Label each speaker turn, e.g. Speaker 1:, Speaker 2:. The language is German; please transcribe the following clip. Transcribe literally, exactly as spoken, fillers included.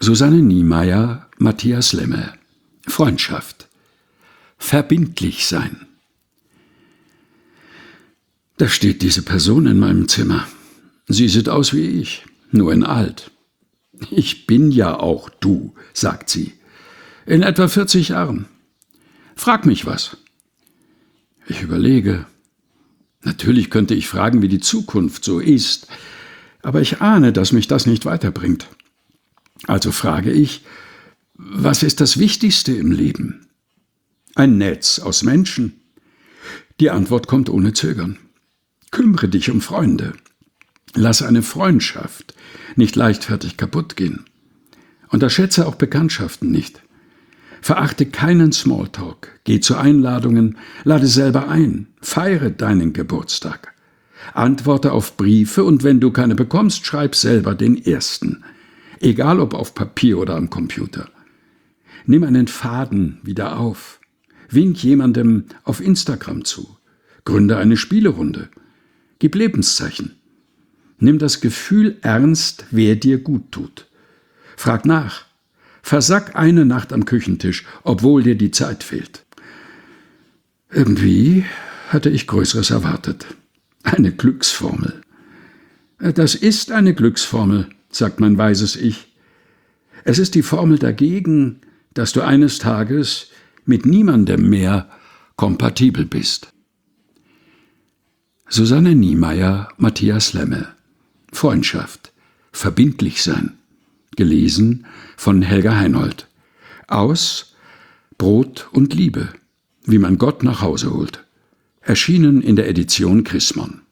Speaker 1: Susanne Niemeyer, Matthias Lemme. Freundschaft. Verbindlich sein. Da steht diese Person in meinem Zimmer. Sie sieht aus wie ich, nur in alt. »Ich bin ja auch du«, sagt sie. »In etwa vierzig Jahren. Frag mich was.« Ich überlege. Natürlich könnte ich fragen, wie die Zukunft so ist, aber ich ahne, dass mich das nicht weiterbringt. Also frage ich, was ist das Wichtigste im Leben? Ein Netz aus Menschen? Die Antwort kommt ohne Zögern. Kümmere dich um Freunde. Lass eine Freundschaft nicht leichtfertig kaputt gehen. Unterschätze auch Bekanntschaften nicht. Verachte keinen Smalltalk. Geh zu Einladungen, lade selber ein, feiere deinen Geburtstag. Antworte auf Briefe und wenn du keine bekommst, schreib selber den ersten. Egal ob auf Papier oder am Computer. Nimm einen Faden wieder auf. Wink jemandem auf Instagram zu. Gründe eine Spielerunde. Gib Lebenszeichen. Nimm das Gefühl ernst, wer dir gut tut. Frag nach. Versack eine Nacht am Küchentisch, obwohl dir die Zeit fehlt. Irgendwie hatte ich Größeres erwartet. Eine Glücksformel. Das ist eine Glücksformel, sagt mein weises Ich. Es ist die Formel dagegen, dass du eines Tages mit niemandem mehr kompatibel bist. Susanne Niemeyer, Matthias Lemme. Freundschaft. Verbindlich sein. Gelesen von Helga Heinold. Aus Brot und Liebe. Wie man Gott nach Hause holt. Erschienen in der Edition Chrismon.